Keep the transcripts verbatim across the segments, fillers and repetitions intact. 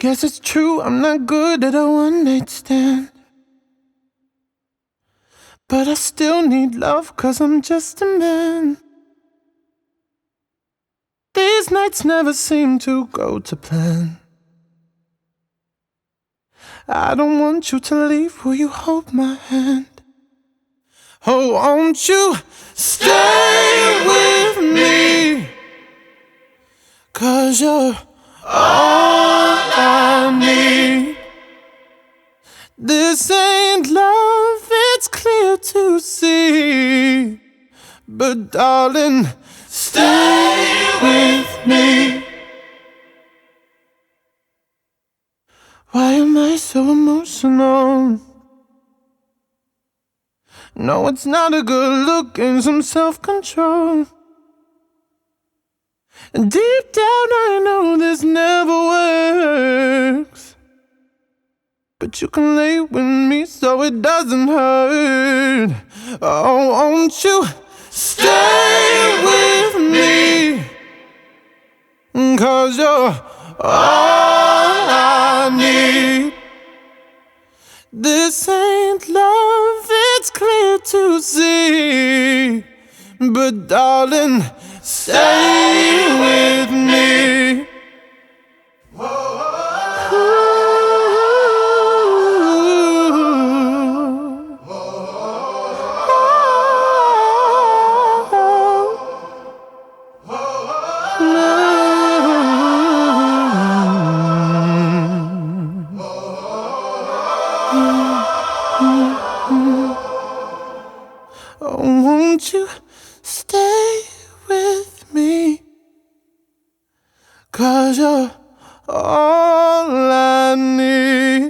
Guess it's true, I'm not good at a one-night stand, but I still need love, cause I'm just a man. These nights never seem to go to plan. I don't want you to leave, will you hold my hand? Oh, won't you stay with me? Cause you're all I need. This ain't love, it's clear to see, but darling, stay with me. Why am I so emotional? No, it's not a good look, gain some self-control. And deep down I know this never works, but you can lay with me so it doesn't hurt. Oh, won't you stay with me? Cause you're all I need. This ain't love, it's clear to see, but darling, stay with me. Oh, won't you stay with me? Cause you're all I need.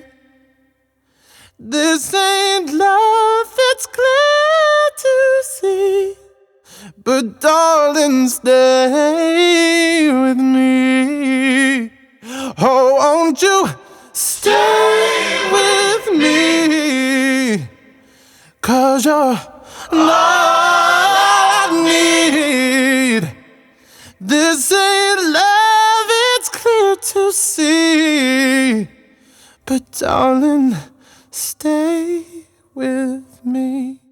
This ain't love, it's clear to see, but darling, stay with me. Oh, won't you stay with me? Cause you're all I need. This ain't love, it's clear to see, but darling, stay with me.